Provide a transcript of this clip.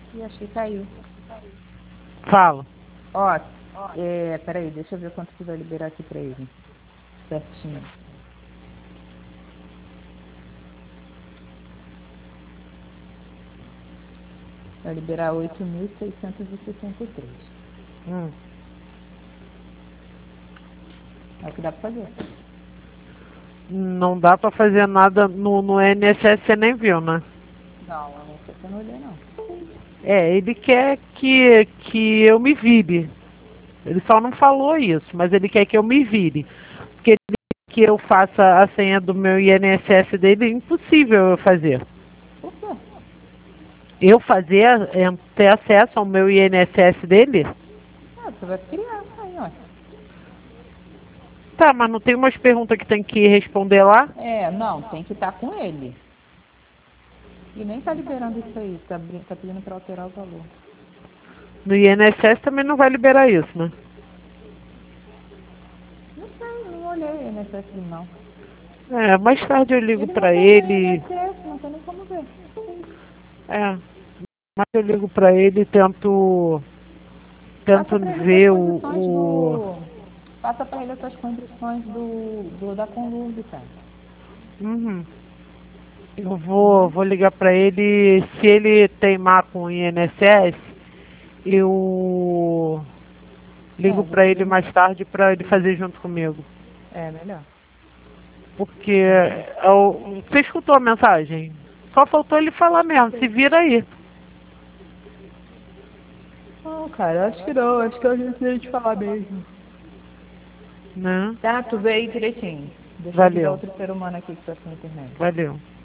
Ih, acho que caiu. Fala. Ó, peraí, deixa eu ver quanto que vai liberar aqui pra ele. Certinho. Vai liberar 8.663. Hum. É o que dá pra fazer. Não dá pra fazer nada no INSS, você nem viu, né? Não, eu não sei se eu não olhei, não. É, ele quer que eu me vire. Ele só não falou isso, mas ele quer que eu me vire. Porque ele quer que eu faça a senha do meu INSS dele, é impossível eu fazer. Por quê? Eu fazer, ter acesso ao meu INSS dele? Ah, você vai criar aí, ó. Tá, mas não tem umas perguntas que tem que responder lá? É, não, tem que estar com ele. E nem tá liberando isso aí, tá pedindo pra alterar o valor. No INSS também não vai liberar isso, né? Não sei, não olhei o INSS dele, não. É, mais tarde eu ligo Ele não pra tem meu ele. INSS, não tem nem como ver. É, mas eu ligo pra ele e tento Passa pra ele essas ver condições o... do. Passa pra ele essas condições da Conlurb, cara. Uhum. Eu Né? vou ligar pra ele. Se ele teimar com o INSS, eu ligo É, pra você vê ele mais melhor. tarde pra ele fazer junto comigo. É, melhor. Porque Melhor. você escutou a mensagem? Só faltou ele falar mesmo, se vira aí, Não, cara, acho que não. Acho que eu já sei te falar mesmo. né? Tá, tu vê aí direitinho. Deixa eu ajudar Valeu, outro ser humano aqui que tá sem internet. valeu.